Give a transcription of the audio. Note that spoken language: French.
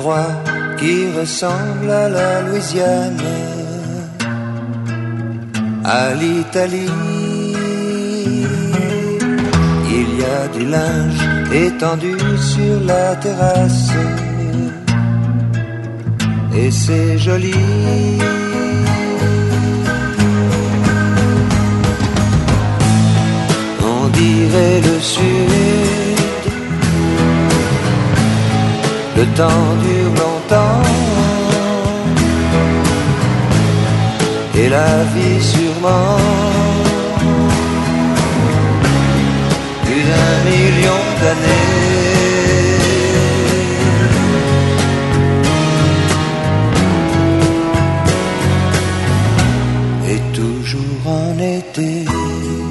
endroit qui ressemble à la Louisiane, à l'Italie. Il y a du linge étendu sur la terrasse, et c'est joli. On dirait le sud, le temps dure longtemps, et la vie sûrement plus d'1 million d'années. Et toujours en été.